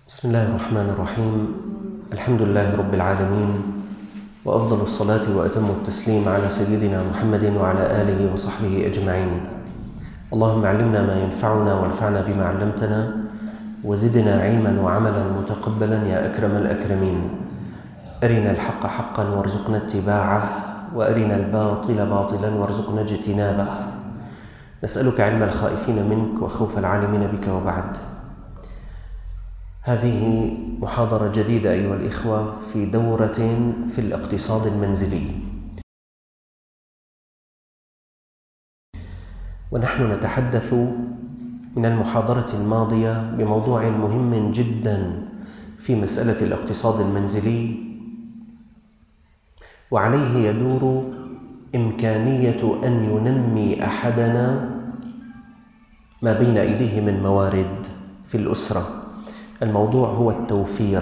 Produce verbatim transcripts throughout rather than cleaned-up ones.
بسم الله الرحمن الرحيم. الحمد لله رب العالمين، وأفضل الصلاة وأتم التسليم على سيدنا محمد وعلى آله وصحبه أجمعين. اللهم علمنا ما ينفعنا وانفعنا بما علمتنا، وزدنا علما وعملا متقبلا يا أكرم الأكرمين. أرنا الحق حقا وارزقنا اتباعه، وأرنا الباطل باطلا وارزقنا اجتنابه. نسألك علم الخائفين منك وخوف العالمين بك. وبعد، هذه محاضرة جديدة أيها الإخوة في دورة في الاقتصاد المنزلي، ونحن نتحدث من المحاضرة الماضية بموضوع مهم جدا في مسألة الاقتصاد المنزلي، وعليه يدور إمكانية أن ينمي أحدنا ما بين أيديه من موارد في الأسرة. الموضوع هو التوفير.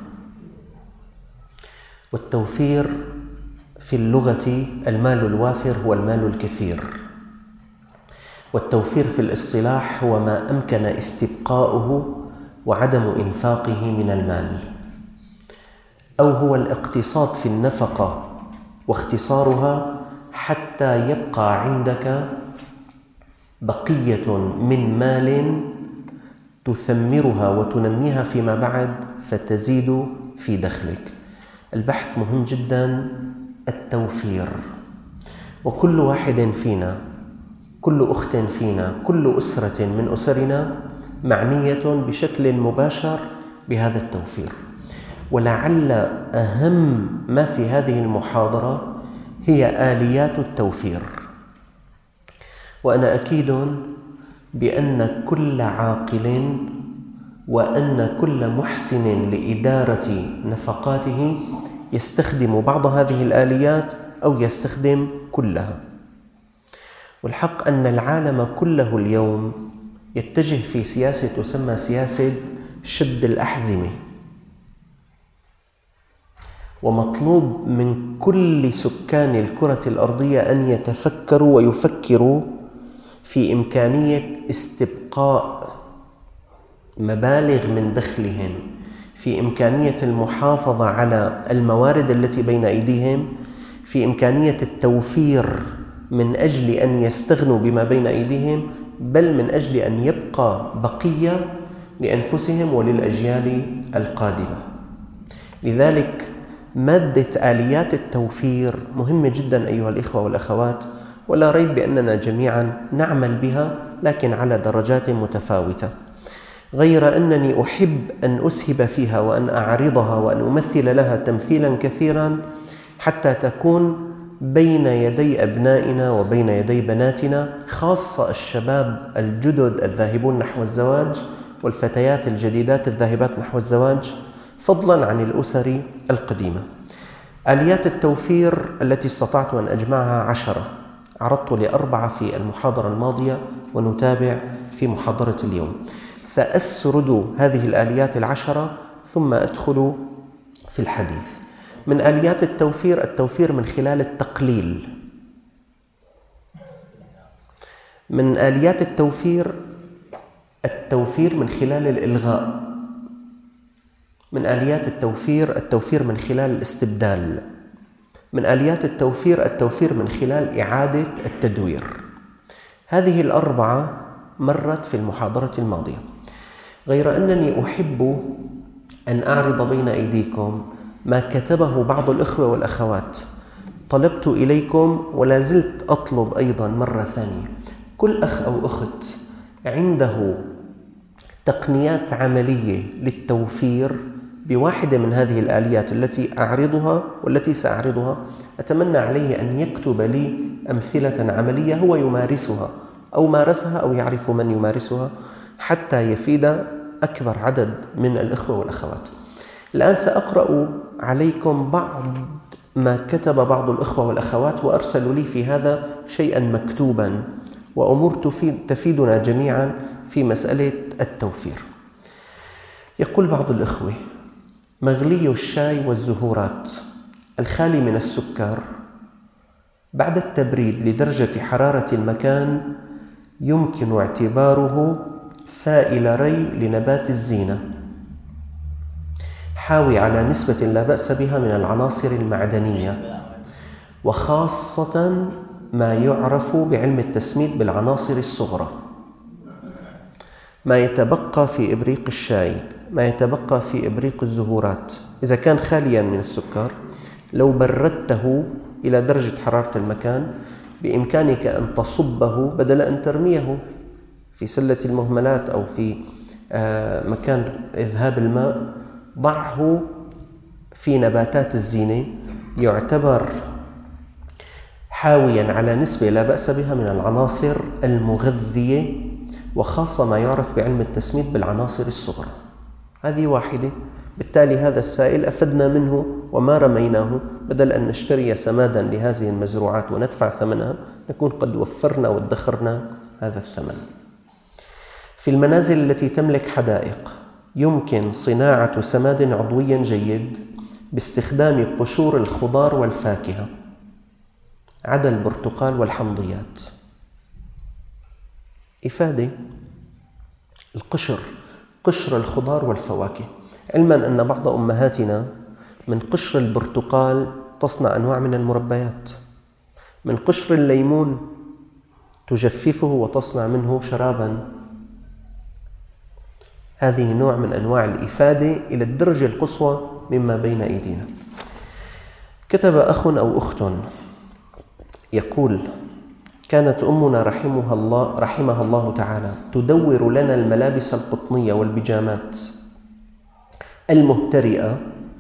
والتوفير في اللغة المال الوافر هو المال الكثير، والتوفير في الاصطلاح هو ما أمكن استبقاؤه وعدم إنفاقه من المال، أو هو الاقتصاد في النفقة واختصارها حتى يبقى عندك بقية من مال تثمرها وتنميها فيما بعد فتزيد في دخلك. البحث مهم جدا، التوفير. وكل واحد فينا، كل أخت فينا، كل أسرة من أسرنا معنية بشكل مباشر بهذا التوفير. ولعل أهم ما في هذه المحاضرة هي آليات التوفير. وأنا أكيد بأن كل عاقل وأن كل محسن لإدارة نفقاته يستخدم بعض هذه الآليات أو يستخدم كلها. والحق أن العالم كله اليوم يتجه في سياسة تسمى سياسة شد الأحزمة، ومطلوب من كل سكان الكرة الأرضية أن يتفكروا ويفكروا في إمكانية استبقاء مبالغ من دخلهم، في إمكانية المحافظة على الموارد التي بين أيديهم، في إمكانية التوفير من أجل أن يستغنوا بما بين أيديهم، بل من أجل أن يبقى بقية لأنفسهم وللأجيال القادمة. لذلك مادة آليات التوفير مهمة جدا أيها الإخوة والأخوات، ولا ريب بأننا جميعا نعمل بها، لكن على درجات متفاوتة. غير أنني أحب أن أسهب فيها وأن أعرضها وأن أمثل لها تمثيلا كثيرا حتى تكون بين يدي أبنائنا وبين يدي بناتنا، خاصة الشباب الجدد الذاهبون نحو الزواج والفتيات الجديدات الذاهبات نحو الزواج، فضلا عن الأسر القديمة. آليات التوفير التي استطعت أن أجمعها عشرة، عرضت لأربعة في المحاضرة الماضية ونتابع في محاضرة اليوم. سأسرد هذه الآليات العشرة ثم أدخل في الحديث. من آليات التوفير التوفير من خلال التقليل. من آليات التوفير التوفير من خلال الإلغاء. من آليات التوفير التوفير من خلال الاستبدال. من آليات التوفير التوفير من خلال إعادة التدوير. هذه الأربعة مرت في المحاضرة الماضية، غير أنني أحب أن أعرض بين أيديكم ما كتبه بعض الإخوة والأخوات. طلبت إليكم ولا زلت أطلب أيضا مرة ثانية، كل أخ أو أخت عنده تقنيات عملية للتوفير بواحدة من هذه الآليات التي أعرضها والتي سأعرضها، أتمنى عليه أن يكتب لي أمثلة عملية هو يمارسها أو مارسها أو يعرف من يمارسها، حتى يفيد أكبر عدد من الإخوة والأخوات. الآن سأقرأ عليكم بعض ما كتب بعض الإخوة والأخوات، وأرسلوا لي في هذا شيئا مكتوبا، وأمور تفيد تفيدنا جميعا في مسألة التوفير. يقول بعض الإخوة: مغلي الشاي والزهورات الخالي من السكر بعد التبريد لدرجة حرارة المكان يمكن اعتباره سائل ري لنبات الزينة، حاوي على نسبة لا بأس بها من العناصر المعدنية، وخاصة ما يعرف بعلم التسميد بالعناصر الصغرى. ما يتبقى في إبريق الشاي، ما يتبقى في إبريق الزهورات، إذا كان خاليا من السكر لو بردته إلى درجة حرارة المكان بإمكانك أن تصبه بدل أن ترميه في سلة المهملات أو في مكان إذهاب الماء. ضعه في نباتات الزينة، يعتبر حاويا على نسبة لا بأس بها من العناصر المغذية، وخاصة ما يعرف بعلم التسميد بالعناصر الصغرى. هذه واحدة. بالتالي هذا السائل أفدنا منه وما رميناه، بدل أن نشتري سمادا لهذه المزروعات وندفع ثمنها نكون قد وفرنا وادخرنا هذا الثمن. في المنازل التي تملك حدائق يمكن صناعة سماد عضوي جيد باستخدام قشور الخضار والفاكهة عدا البرتقال والحمضيات. إفادة القشر، قشر الخضار والفواكه، علما أن بعض أمهاتنا من قشر البرتقال تصنع أنواع من المربيات، من قشر الليمون تجففه وتصنع منه شرابا. هذه نوع من أنواع الإفادة إلى الدرجة القصوى مما بين أيدينا. كتب أخ أو أخت يقول: كانت أمنا رحمها الله رحمها الله تعالى تدور لنا الملابس القطنية والبيجامات المهترئة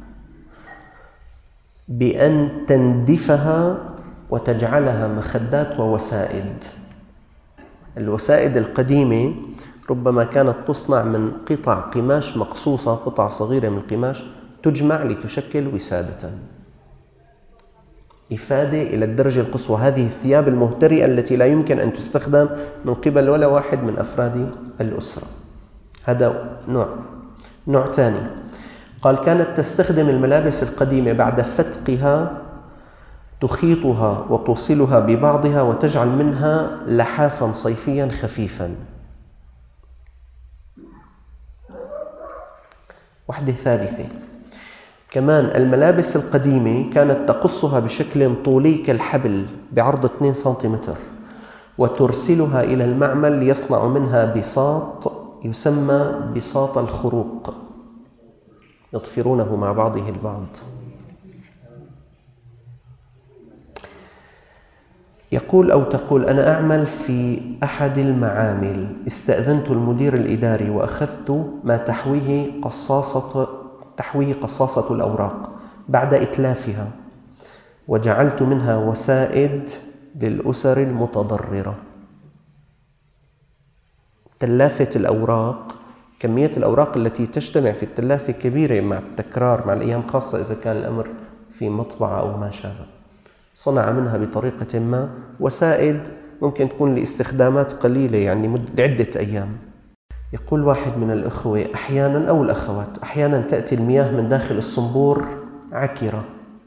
بأن تندفها وتجعلها مخدات ووسائد. الوسائد القديمة ربما كانت تصنع من قطع قماش مقصوصة، قطع صغيرة من القماش تجمع لتشكل وسادة. إفادة إلى الدرجة القصوى. هذه الثياب المهترئة التي لا يمكن أن تستخدم من قبل ولا واحد من أفراد الأسرة. هذا نوع. نوع ثاني قال: كانت تستخدم الملابس القديمة بعد فتقها تخيطها وتوصلها ببعضها وتجعل منها لحافا صيفيا خفيفا. وحدة ثالثة كمان، الملابس القديمة كانت تقصها بشكل طولي كالحبل بعرض اثنين سنتيمتر وترسلها إلى المعمل ليصنع منها بساط يسمى بساط الخروق، يضفرونه مع بعضه البعض. يقول أو تقول: أنا أعمل في أحد المعامل، استأذنت المدير الإداري وأخذت ما تحويه قصاصة تحويه قصاصة الأوراق بعد إتلافها، وجعلت منها وسائد للأسر المتضررة. تلافة الأوراق، كمية الأوراق التي تجتمع في التلافة كبيرة مع التكرار مع الأيام، خاصة إذا كان الأمر في مطبعة أو ما شابه. صنع منها بطريقة ما وسائد ممكن تكون لاستخدامات قليلة، يعني لعدة أيام. يقول واحد من الأخوة أحيانا أو الأخوات أحيانا تأتي المياه من داخل الصنبور عكرة،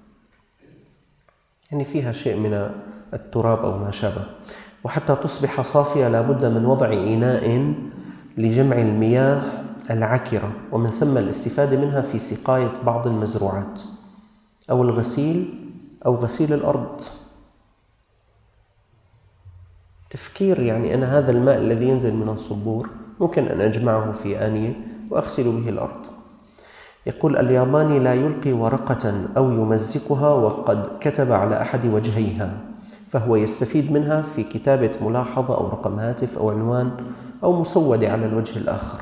يعني فيها شيء من التراب أو ما شابه، وحتى تصبح صافية لابد من وضع إناء لجمع المياه العكرة، ومن ثم الاستفادة منها في سقاية بعض المزروعات أو الغسيل أو غسيل الأرض. تفكير، يعني أنا هذا الماء الذي ينزل من الصبور ممكن أن أجمعه في آنية وأغسل به الأرض. يقول: الياباني لا يلقي ورقة أو يمزقها وقد كتب على أحد وجهيها، فهو يستفيد منها في كتابة ملاحظة أو رقم هاتف أو عنوان أو مسودة على الوجه الآخر.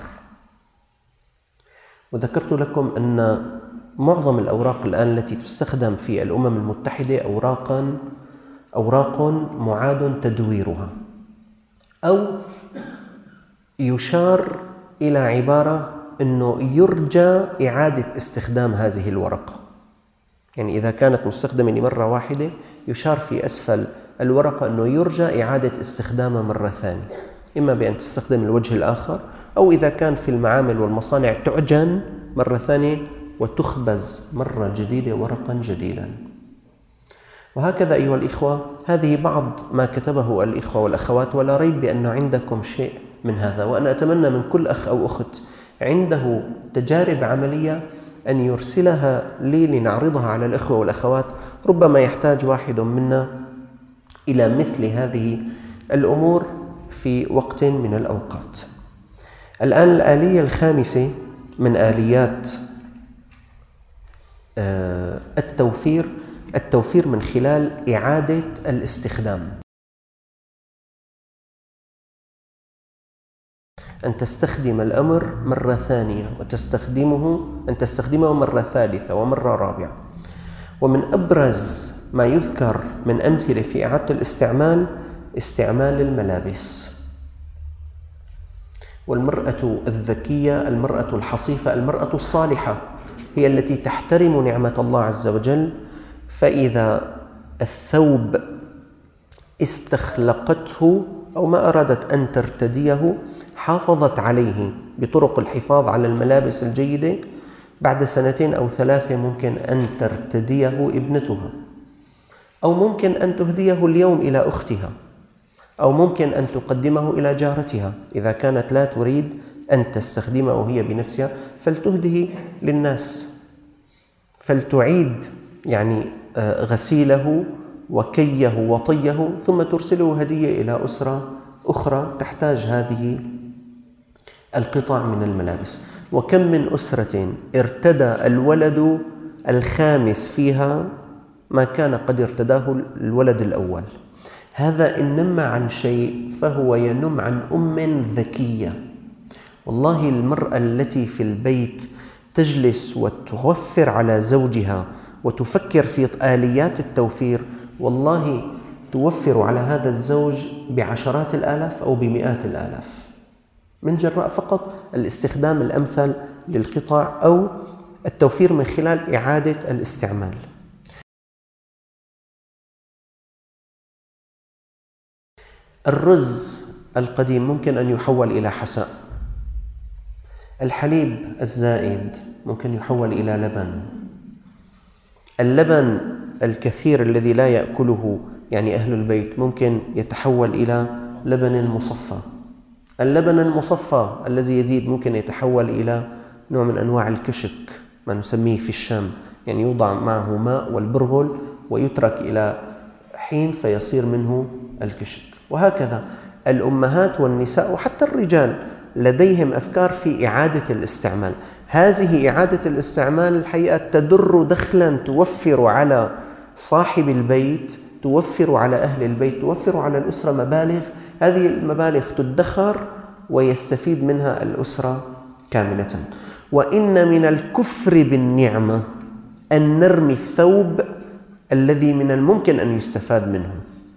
وذكرت لكم أن معظم الأوراق الآن التي تستخدم في الأمم المتحدة أوراقا أوراق معاد تدويرها، أو يشار إلى عبارة أنه يرجى إعادة استخدام هذه الورقة. يعني إذا كانت مستخدمة لمرة واحدة يشار في أسفل الورقة أنه يرجى إعادة استخدامها مرة ثانية، إما بأن تستخدم الوجه الآخر، أو إذا كان في المعامل والمصانع تعجن مرة ثانية وتخبز مرة جديدة ورقا جديدا. وهكذا أيها الإخوة، هذه بعض ما كتبه الإخوة والأخوات، ولا ريب بأن عندكم شيء من هذا. وأنا أتمنى من كل أخ أو أخت عنده تجارب عملية أن يرسلها لي لنعرضها على الإخوة والأخوات. ربما يحتاج واحد منا إلى مثل هذه الأمور في وقت من الأوقات. الآن الآلية الخامسة من آليات التوفير، التوفير من خلال إعادة الاستخدام. أن تستخدم الأمر مرة ثانية وتستخدمه أن تستخدمه مرة ثالثة ومرة رابعة. ومن أبرز ما يذكر من أمثلة في إعادة الاستعمال استعمال الملابس. والمرأة الذكية، المرأة الحصيفة، المرأة الصالحة هي التي تحترم نعمة الله عز وجل، فإذا الثوب استخلقته أو ما أرادت أن ترتديه حافظت عليه بطرق الحفاظ على الملابس الجيدة. بعد سنتين أو ثلاثة ممكن أن ترتديه ابنتها، أو ممكن أن تهديه اليوم إلى أختها، أو ممكن أن تقدمه إلى جارتها. إذا كانت لا تريد أن تستخدمه هي بنفسها فلتهده للناس، فلتعيد يعني غسيله وكيه وطيه ثم ترسله هدية إلى أسرة أخرى تحتاج هذه القطع من الملابس. وكم من أسرة ارتدى الولد الخامس فيها ما كان قد ارتداه الولد الأول. هذا إن نم عن شيء فهو ينم عن أم ذكية. والله المرأة التي في البيت تجلس وتوفر على زوجها وتفكر في آليات التوفير، والله توفر على هذا الزوج بعشرات الآلاف أو بمئات الآلاف من جراء فقط الاستخدام الأمثل للقطع أو التوفير من خلال إعادة الاستعمال. الرز القديم ممكن أن يحول إلى حساء. الحليب الزائد ممكن يحول إلى لبن. اللبن الكثير الذي لا يأكله يعني أهل البيت ممكن يتحول إلى لبن مصفى. اللبن المصفى الذي يزيد ممكن يتحول إلى نوع من أنواع الكشك، ما نسميه في الشام، يعني يوضع معه ماء والبرغل ويترك إلى حين فيصير منه الكشك. وهكذا الأمهات والنساء وحتى الرجال لديهم أفكار في إعادة الاستعمال. هذه إعادة الاستعمال الحقيقة تدر دخلا، توفر على صاحب البيت، توفر على أهل البيت، توفر على الأسرة مبالغ. هذه المبالغ تدخر ويستفيد منها الأسرة كاملة. وإن من الكفر بالنعمة أن نرمي الثوب الذي من الممكن أن يستفاد منه.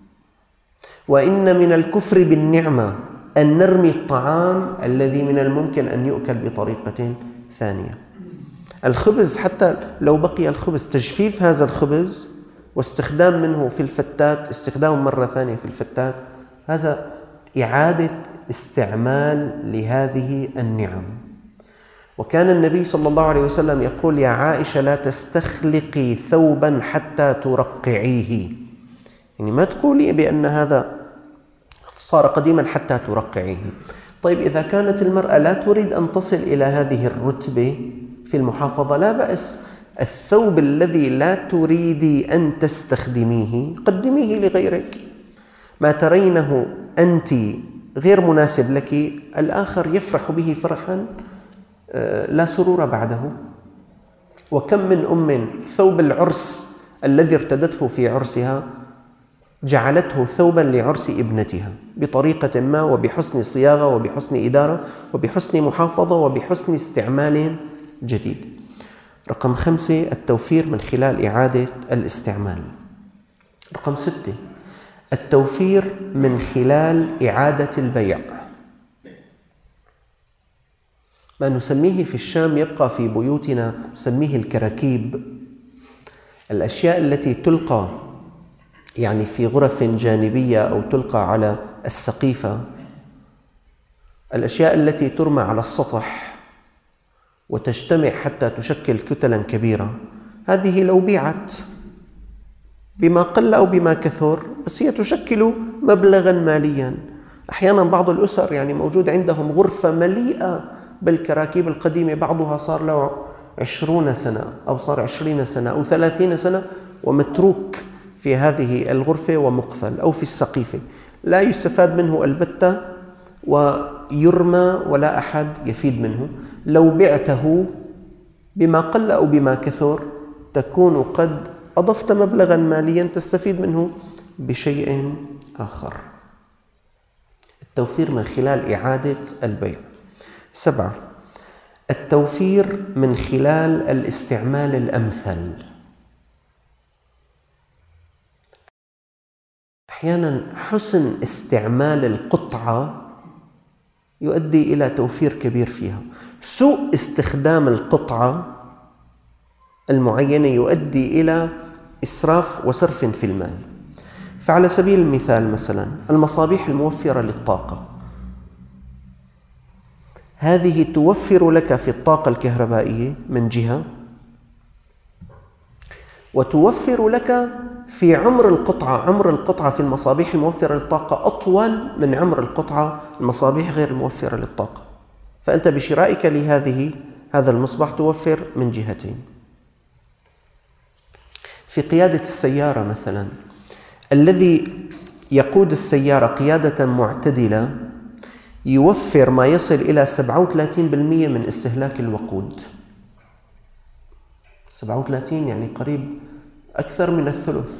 وإن من الكفر بالنعمة أن نرمي الطعام الذي من الممكن أن يؤكل بطريقة ثانية. الخبز حتى لو بقي الخبز، تجفيف هذا الخبز واستخدام منه في الفتات، استخدامه مرة ثانية في الفتات، هذا إعادة استعمال لهذه النعم. وكان النبي صلى الله عليه وسلم يقول: يا عائشة لا تستخلقي ثوبا حتى ترقعيه، يعني ما تقولي بأن هذا صار قديما حتى ترقعيه. طيب إذا كانت المرأة لا تريد أن تصل إلى هذه الرتبة في المحافظة لا بأس، الثوب الذي لا تريدي أن تستخدميه قدميه لغيرك. ما ترينه أنت غير مناسب لك الآخر يفرح به فرحا لا سرور بعده. وكم من أم ثوب العرس الذي ارتدته في عرسها جعلته ثوبا لعرس ابنتها بطريقة ما، وبحسن صياغة وبحسن إدارة وبحسن محافظة وبحسن استعمال جديد. رقم خمسة: التوفير من خلال إعادة الاستعمال. رقم ستة: التوفير من خلال إعادة البيع. ما نسميه في الشام يبقى في بيوتنا، نسميه الكراكيب. الأشياء التي تلقى يعني في غرف جانبية أو تلقى على السقيفة، الأشياء التي ترمى على السطح وتجتمع حتى تشكل كتلا كبيرة، هذه لو بيعت بما قل أو بما كثر بس هي تشكل مبلغا ماليا. أحيانا بعض الأسر يعني موجود عندهم غرفة مليئة بالكراكيب القديمة، بعضها صار له عشرون سنة أو صار عشرين سنة أو ثلاثين سنة ومتروك في هذه الغرفة ومقفل أو في السقيفة، لا يستفاد منه البتة ويرمى ولا أحد يفيد منه. لو بعته بما قل أو بما كثر تكون قد أضفت مبلغا ماليا تستفيد منه بشيء آخر. التوفير من خلال إعادة البيع. سبعة، التوفير من خلال الاستعمال الأمثل. أحيانا حسن استعمال القطعة يؤدي إلى توفير كبير فيها، سوء استخدام القطعة المعينة يؤدي إلى إسراف وسرف في المال. فعلى سبيل المثال مثلا المصابيح الموفرة للطاقة، هذه توفر لك في الطاقة الكهربائية من جهة، وتوفر لك في عمر القطعة. عمر القطعة في المصابيح الموفرة للطاقة أطول من عمر القطعة المصابيح غير الموفرة للطاقة، فأنت بشرائك لهذه هذا المصباح توفر من جهتين. في قيادة السيارة مثلا، الذي يقود السيارة قيادة معتدلة يوفر ما يصل إلى سبعة وثلاثين بالمئة من استهلاك الوقود. سبعة وثلاثين يعني قريب أكثر من الثلث.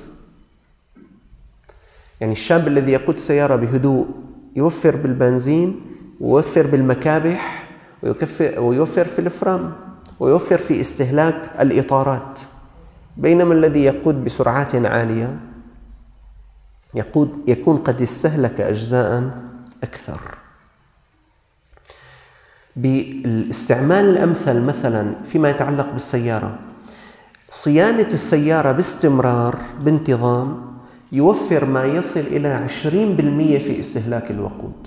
يعني الشاب الذي يقود السيارة بهدوء يوفر بالبنزين ويوفر بالمكابح ويوفر في الفرام ويوفر في استهلاك الإطارات، بينما الذي يقود بسرعات عالية يقود يكون قد استهلك أجزاء أكثر. بالاستعمال الأمثل مثلا فيما يتعلق بالسيارة، صيانة السيارة باستمرار بانتظام يوفر ما يصل إلى عشرين بالمئة في استهلاك الوقود.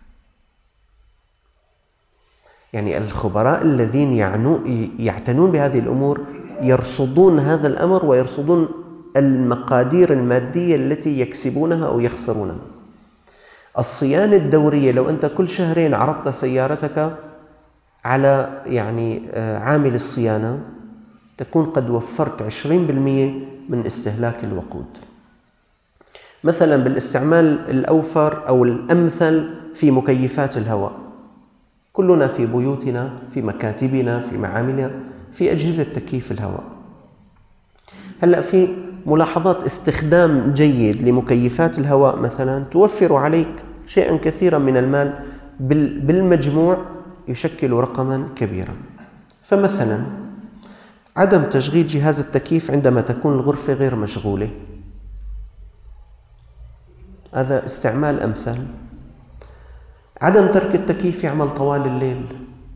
يعني الخبراء الذين يعتنون بهذه الأمور يرصدون هذا الأمر ويرصدون المقادير المادية التي يكسبونها أو يخسرونها. الصيانة الدورية، لو أنت كل شهرين عرضت سيارتك على يعني عامل الصيانة تكون قد وفرت عشرين بالمئة من استهلاك الوقود. مثلا بالاستعمال الأوفر أو الأمثل في مكيفات الهواء، كلنا في بيوتنا في مكاتبنا في معاملنا في أجهزة تكييف الهواء. هلأ في ملاحظات استخدام جيد لمكيفات الهواء مثلا توفر عليك شيئا كثيرا من المال، بالمجموع يشكل رقما كبيرا. فمثلا عدم تشغيل جهاز التكييف عندما تكون الغرفة غير مشغولة، هذا استعمال أمثل. عدم ترك التكييف يعمل طوال الليل،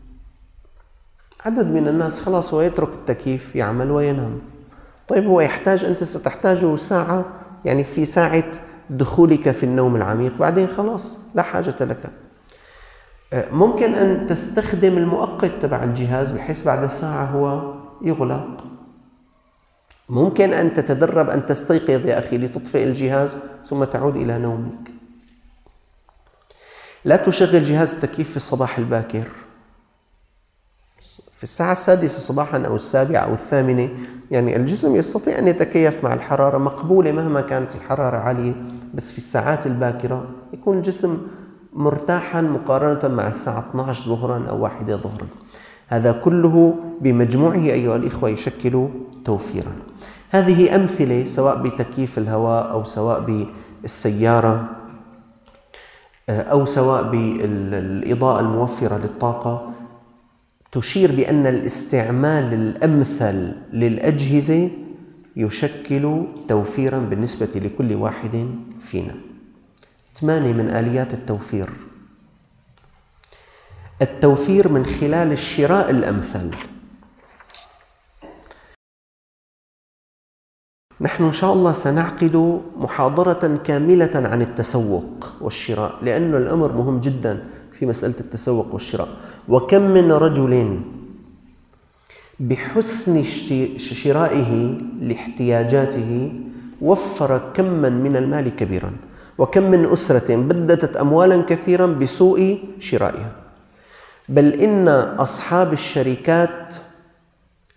عدد من الناس خلاص هو يترك التكييف يعمل وينام. طيب هو يحتاج، أنت ستحتاج ساعة، يعني في ساعة دخولك في النوم العميق، بعدين خلاص لا حاجة لك. ممكن أن تستخدم المؤقت تبع الجهاز بحيث بعد ساعة هو يغلق. ممكن أن تتدرب أن تستيقظ يا أخي لتطفئ الجهاز ثم تعود إلى نومك. لا تشغل جهاز التكييف في الصباح الباكر، في الساعة السادسة صباحا أو السابعة أو الثامنة، يعني الجسم يستطيع أن يتكيف مع الحرارة مقبولة مهما كانت الحرارة عالية، بس في الساعات الباكرة يكون الجسم مرتاحا مقارنة مع الساعة اثنتي عشرة ظهرا أو واحدة ظهرا. هذا كله بمجموعه أيها الإخوة يشكل توفيرا. هذه أمثلة سواء بتكييف الهواء أو سواء بالسيارة أو سواء بالإضاءة الموفرة للطاقة تشير بأن الاستعمال الأمثل للأجهزة يشكل توفيرا بالنسبة لكل واحد فينا. ثمانية من آليات التوفير: التوفير من خلال الشراء الأمثل. نحن إن شاء الله سنعقد محاضرة كاملة عن التسوق والشراء، لأن الأمر مهم جدا في مسألة التسوق والشراء. وكم من رجل بحسن شرائه لاحتياجاته وفر كما من المال كبيرا، وكم من أسرة بددت أموالا كثيرا بسوء شرائها. بل إن أصحاب الشركات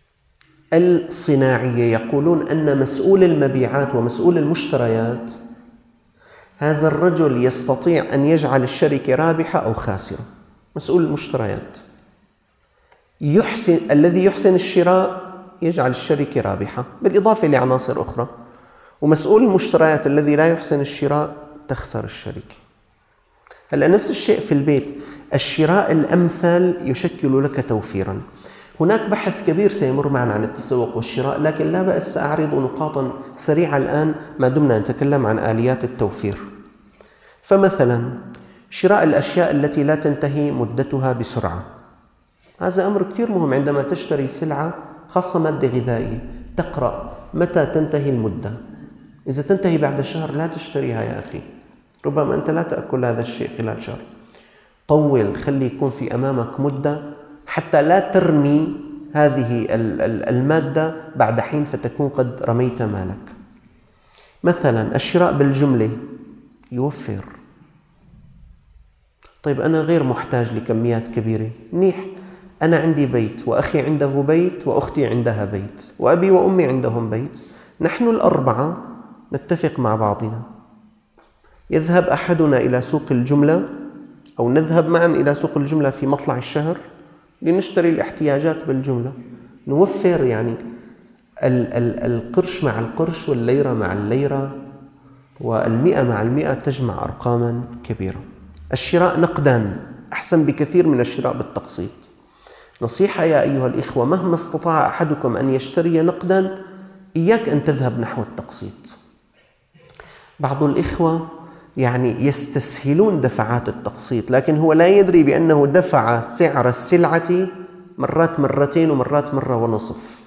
الصناعية يقولون أن مسؤول المبيعات ومسؤول المشتريات هذا الرجل يستطيع أن يجعل الشركة رابحة أو خاسرة. مسؤول المشتريات يحسن الذي يحسن الشراء يجعل الشركة رابحة بالإضافة لعناصر أخرى، ومسؤول المشتريات الذي لا يحسن الشراء تخسر الشركة. هلأ نفس الشيء في البيت، الشراء الأمثل يشكل لك توفيراً. هناك بحث كبير سيمر معنا عن التسوق والشراء، لكن لا بأس أعرض نقاطاً سريعة الآن ما دمنا نتكلم عن آليات التوفير. فمثلاً شراء الأشياء التي لا تنتهي مدتها بسرعة، هذا أمر كثير مهم. عندما تشتري سلعة خاصة مادة غذائية تقرأ متى تنتهي المدة. إذا تنتهي بعد شهر لا تشتريها يا أخي، ربما أنت لا تأكل هذا الشيء خلال شهر. طول، خلي يكون في أمامك مدة حتى لا ترمي هذه المادة بعد حين فتكون قد رميت مالك. مثلا الشراء بالجملة يوفر. طيب أنا غير محتاج لكميات كبيرة، منيح، أنا عندي بيت وأخي عنده بيت وأختي عندها بيت وأبي وأمي عندهم بيت، نحن الأربعة نتفق مع بعضنا، يذهب أحدنا إلى سوق الجملة أو نذهب معا إلى سوق الجملة في مطلع الشهر لنشتري الاحتياجات بالجملة. نوفر يعني ال ال القرش مع القرش والليرة مع الليرة والمئة مع المئة تجمع أرقاما كبيرة. الشراء نقدا أحسن بكثير من الشراء بالتقسيط. نصيحة يا أيها الإخوة، مهما استطاع أحدكم أن يشتري نقدا إياك أن تذهب نحو التقسيط. بعض الإخوة يعني يستسهلون دفعات التقسيط، لكن هو لا يدري بأنه دفع سعر السلعة مرات مرتين ومرات مرة ونصف.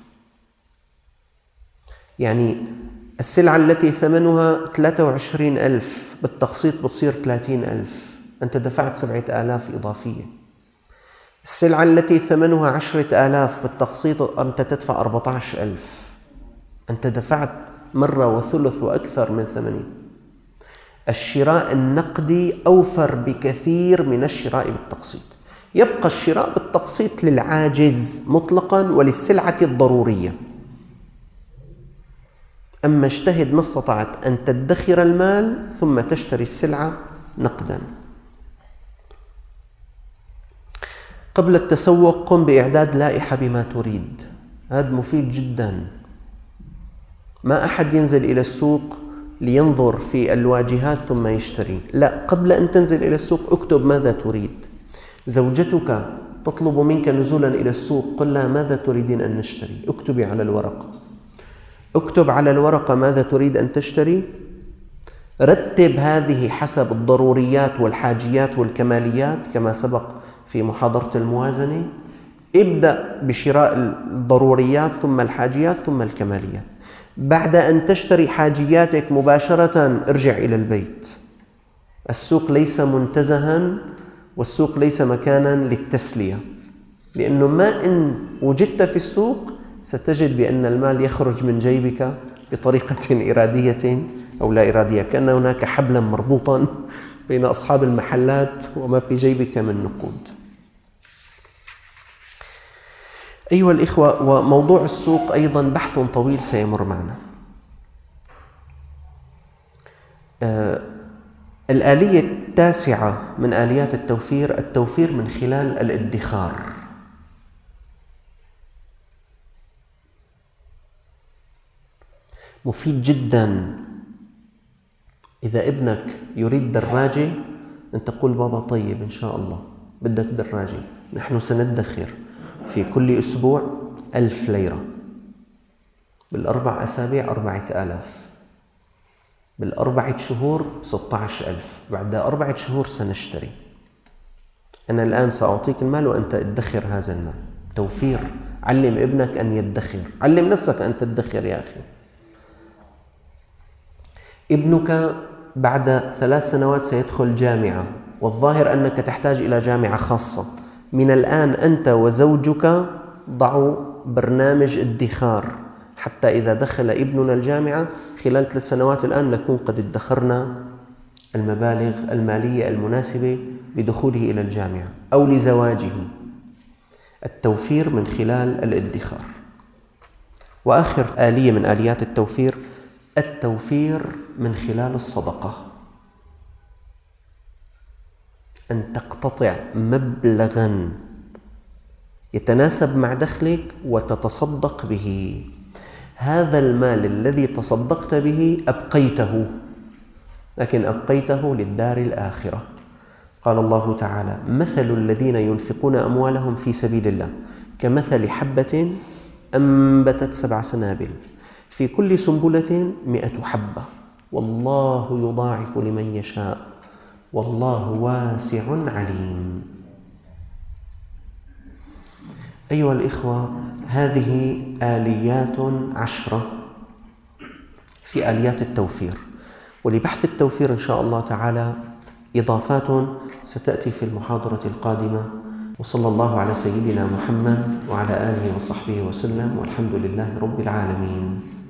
يعني السلعة التي ثمنها ثلاثة وعشرين ألف بالتقسيط بتصير ثلاثين ألف، أنت دفعت سبعة آلاف إضافية. السلعة التي ثمنها عشرة آلاف بالتقسيط أنت تدفع أربعة عشر ألف، أنت دفعت مرة وثلث وأكثر من ثمنه. الشراء النقدي أوفر بكثير من الشراء بالتقسيط. يبقى الشراء بالتقسيط للعاجز مطلقا وللسلعة الضرورية. أما اجتهد ما استطعت أن تدخر المال ثم تشتري السلعة نقدا. قبل التسوق قم بإعداد لائحة بما تريد، هذا مفيد جدا. ما أحد ينزل إلى السوق لينظر في الواجهات ثم يشتري، لا، قبل أن تنزل إلى السوق اكتب ماذا تريد. زوجتك تطلب منك نزولا إلى السوق، قل لها ماذا تريدين أن نشتري، اكتبي على الورقة، اكتب على الورقة ماذا تريد أن تشتري. رتب هذه حسب الضروريات والحاجيات والكماليات كما سبق في محاضرة الموازنة. ابدأ بشراء الضروريات ثم الحاجيات ثم الكماليات. بعد أن تشتري حاجياتك مباشرة ارجع إلى البيت. السوق ليس منتزها والسوق ليس مكانا للتسلية، لأنه ما إن وجدت في السوق ستجد بأن المال يخرج من جيبك بطريقة إرادية أو لا إرادية، كأن هناك حبلا مربوطا بين أصحاب المحلات وما في جيبك من نقود. أيها الإخوة، وموضوع السوق أيضا بحث طويل سيمر معنا. آه الآلية التاسعة من آليات التوفير التوفير من خلال الادخار. مفيد جدا. إذا ابنك يريد دراجة أن تقول بابا طيب إن شاء الله بدك دراجة، نحن سندخر في كل أسبوع ألف ليرة، بالأربع أسابيع أربعة آلاف، بالأربعة شهور ستة عشر ألف، بعد أربعة شهور سنشتري. أنا الآن سأعطيك المال وأنت ادخر هذا المال. توفير. علم ابنك أن يدخر، علم نفسك أن تدخر يا أخي. ابنك بعد ثلاث سنوات سيدخل جامعة، والظاهر أنك تحتاج إلى جامعة خاصة. من الآن أنت وزوجك ضعوا برنامج ادخار حتى إذا دخل ابننا الجامعة خلال ثلاث سنوات الآن نكون قد ادخرنا المبالغ المالية المناسبة لدخوله إلى الجامعة أو لزواجه. التوفير من خلال الادخار. وآخر آلية من آليات التوفير التوفير من خلال الصدقة، أن تقتطع مبلغاً يتناسب مع دخلك وتتصدق به. هذا المال الذي تصدقت به أبقيته، لكن أبقيته للدار الآخرة. قال الله تعالى: مثل الذين ينفقون أموالهم في سبيل الله كمثل حبة أنبتت سبع سنابل في كل سنبلة مئة حبة والله يضاعف لمن يشاء والله واسع عليم. أيها الإخوة، هذه آليات عشرة في آليات التوفير، ولبحث التوفير إن شاء الله تعالى إضافات ستأتي في المحاضرة القادمة. وصلى الله على سيدنا محمد وعلى آله وصحبه وسلم، والحمد لله رب العالمين.